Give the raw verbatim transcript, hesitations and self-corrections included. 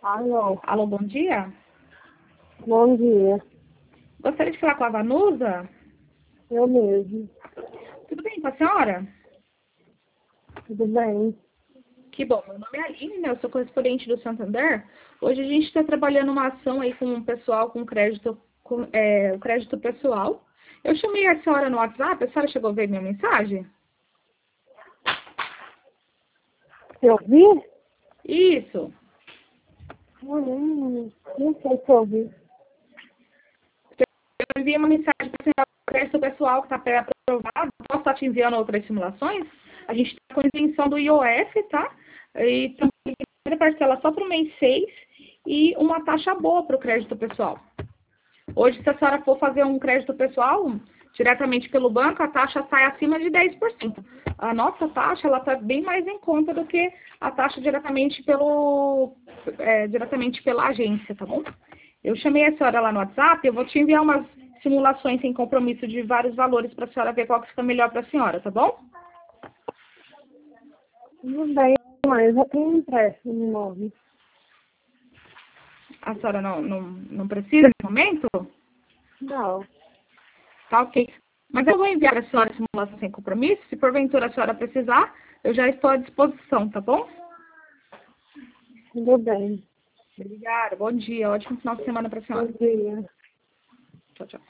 Alô, Alô, bom dia. bom dia. Gostaria de falar com a Vanusa? Eu mesmo. Tudo bem com a senhora? Tudo bem? Que bom. Meu nome é Aline, né? Eu sou correspondente do Santander. Hoje a gente está trabalhando uma ação aí com o pessoal com crédito, com, é, o crédito pessoal. Eu chamei a senhora no WhatsApp, a senhora chegou a ver minha mensagem? Eu vi? Isso. Hum, não sei se eu vi. Eu enviei uma mensagem para a senhora do crédito pessoal que está pré-aprovado. Posso estar te enviando outras simulações? A gente está com a isenção do I O F, tá? E também tem parcela só para o mês seis e uma taxa boa para o crédito pessoal. Hoje, se a senhora for fazer um crédito pessoal diretamente pelo banco, a taxa sai acima de dez por cento. A nossa taxa ela está bem mais em conta do que a taxa diretamente, pelo, é, diretamente pela agência, tá bom? Eu chamei a senhora lá no WhatsApp, eu vou te enviar umas simulações sem compromisso de vários valores para a senhora ver qual que fica melhor para a senhora, tá bom? Tudo bem, mas eu tenho um empréstimo imóvel. A senhora não, não, não precisa nesse momento? Não, Tá ok. Mas eu vou enviar a senhora a simulação sem compromisso. Se porventura a senhora precisar, eu já estou à disposição, tá bom? tudo bem. Obrigada. Bom dia. Ótimo final de semana para a Bom senhora. dia. Tchau, tchau.